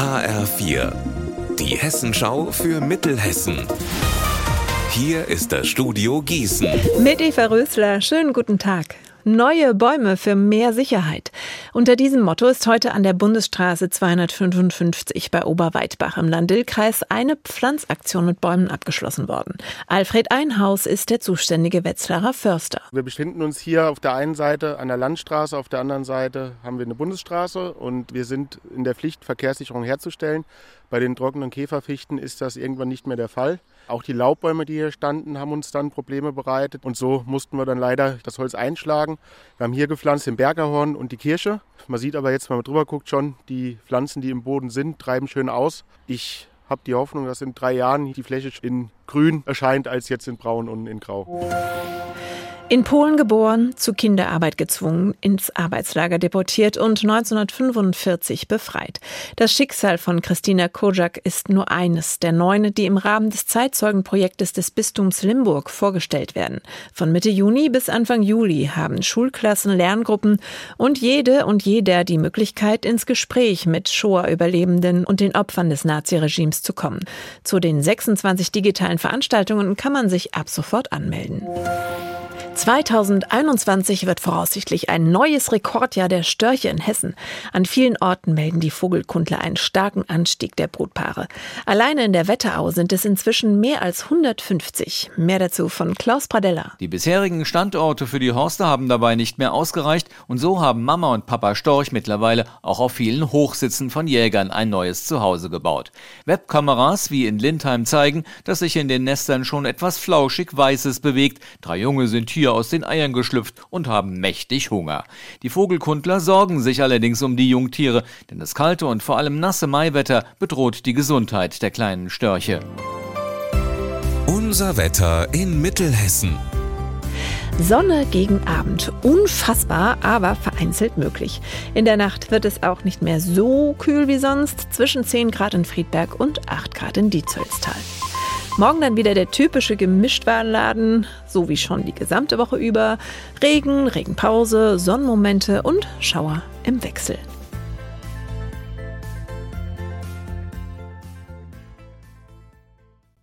HR4, die Hessenschau für Mittelhessen. Hier ist das Studio Gießen. Mit Eva Rösler, schönen guten Tag. Neue Bäume für mehr Sicherheit. Unter diesem Motto ist heute an der Bundesstraße 255 bei Oberweitbach im Lahn-Dill-Kreis eine Pflanzaktion mit Bäumen abgeschlossen worden. Alfred Einhaus ist der zuständige Wetzlarer Förster. Wir befinden uns hier auf der einen Seite an der Landstraße, auf der anderen Seite haben wir eine Bundesstraße und wir sind in der Pflicht, Verkehrssicherung herzustellen. Bei den trockenen Käferfichten ist das irgendwann nicht mehr der Fall. Auch die Laubbäume, die hier standen, haben uns dann Probleme bereitet. Und so mussten wir dann leider das Holz einschlagen. Wir haben hier gepflanzt den Bergerhorn und die Kirsche. Man sieht aber jetzt, wenn man drüber guckt, schon, die Pflanzen, die im Boden sind, treiben schön aus. Ich habe die Hoffnung, dass in 3 Jahren die Fläche in grün erscheint, als jetzt in braun und in grau. In Polen geboren, zu Kinderarbeit gezwungen, ins Arbeitslager deportiert und 1945 befreit. Das Schicksal von Christina Kojak ist nur eines der 9, die im Rahmen des Zeitzeugenprojektes des Bistums Limburg vorgestellt werden. Von Mitte Juni bis Anfang Juli haben Schulklassen, Lerngruppen und jede und jeder die Möglichkeit, ins Gespräch mit Shoah-Überlebenden und den Opfern des Naziregimes zu kommen. Zu den 26 digitalen Veranstaltungen kann man sich ab sofort anmelden. 2021 wird voraussichtlich ein neues Rekordjahr der Störche in Hessen. An vielen Orten melden die Vogelkundler einen starken Anstieg der Brutpaare. Alleine in der Wetterau sind es inzwischen mehr als 150. Mehr dazu von Klaus Pradella. Die bisherigen Standorte für die Horste haben dabei nicht mehr ausgereicht und so haben Mama und Papa Storch mittlerweile auch auf vielen Hochsitzen von Jägern ein neues Zuhause gebaut. Webkameras wie in Lindheim zeigen, dass sich in den Nestern schon etwas flauschig Weißes bewegt. 3 Junge sind hier aus den Eiern geschlüpft und haben mächtig Hunger. Die Vogelkundler sorgen sich allerdings um die Jungtiere, denn das kalte und vor allem nasse Maiwetter bedroht die Gesundheit der kleinen Störche. Unser Wetter in Mittelhessen. Sonne gegen Abend. Unfassbar, aber vereinzelt möglich. In der Nacht wird es auch nicht mehr so kühl wie sonst. Zwischen 10 Grad in Friedberg und 8 Grad in Dietzollstal. Morgen dann wieder der typische Gemischtwarenladen, so wie schon die gesamte Woche über. Regen, Regenpause, Sonnenmomente und Schauer im Wechsel.